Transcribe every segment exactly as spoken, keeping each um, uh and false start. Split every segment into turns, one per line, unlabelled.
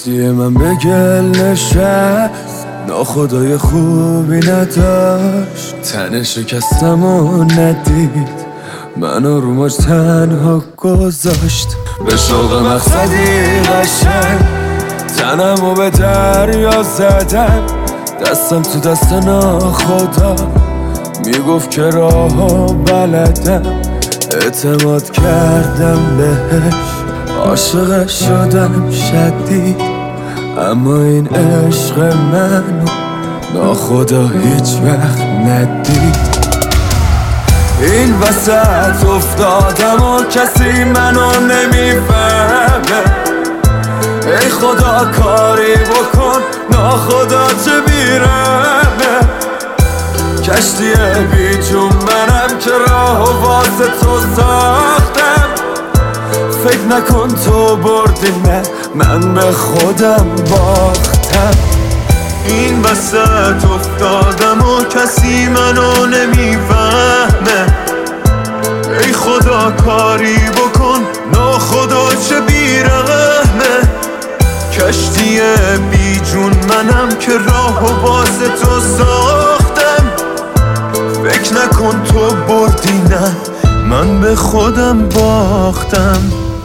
کشتی من به گل نشست، ناخدای خوبی نداشت، تن شکستم و ندید منو رو موج تنها گذاشت. به شوق مقصدی قشنگ تنمو به دریا زدم، دستم تو دست ناخدا میگفت که راهو بلدم. اعتماد کردم بهش، عاشق شدم شدید، اما این عشق منو ناخدا هیچ وقت ندید. این وسط افتادم و کسی منو نمیفهمه، ای خدا کاری بکن ناخدا چه بیرمه. کشتی بی جون منم که راه واسه تو ساختم، فکر نکن تو بردی نه من به خودم باختم.
این وسط افتادم و کسی منو نمیفهمه، ای خدا کاری بکن ناخدا چه بیرحمه. کشتی بی جون منم که راه واسه تو ساختم، فکر نکن تو بردی نه من به خودم باختم.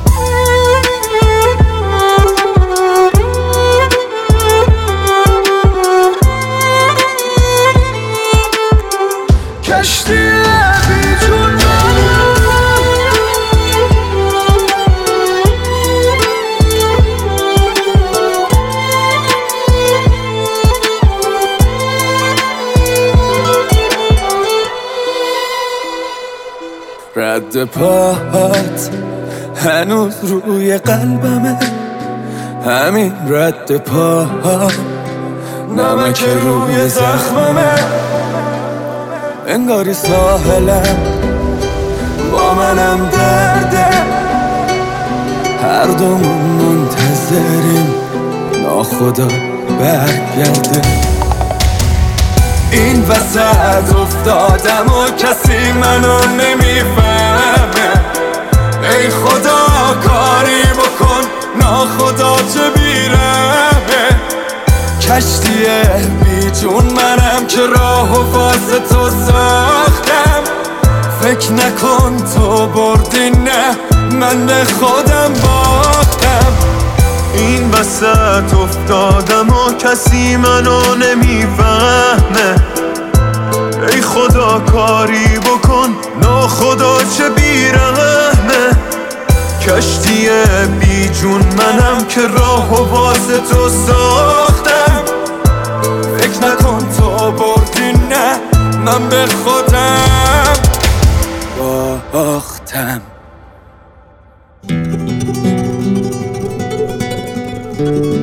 کشتی بی جون رد پاهات هنوز روی قلبمه، همین رد پاهات نمک روی زخممه. انگاری ساحلم با منم درده، هر دومون منتظریم ناخدا برگرده. این وسط افتادم و کسی منو نمیفهمه، ای خدا کاری بکن ناخدا چه بیرمه. کشتی بی جون منم که راه واسه تو ساختم، فکر نکن تو بردی نه من به خودم باختم.
این وسط افتادم و کسی منو نمیفهمه، ای خدا کاری بکن ناخدا چه بیرحمه. کشتی بی جون منم که راه واسه تو ساختم،
فکر نکن تو بردی نه من به خودم باختم.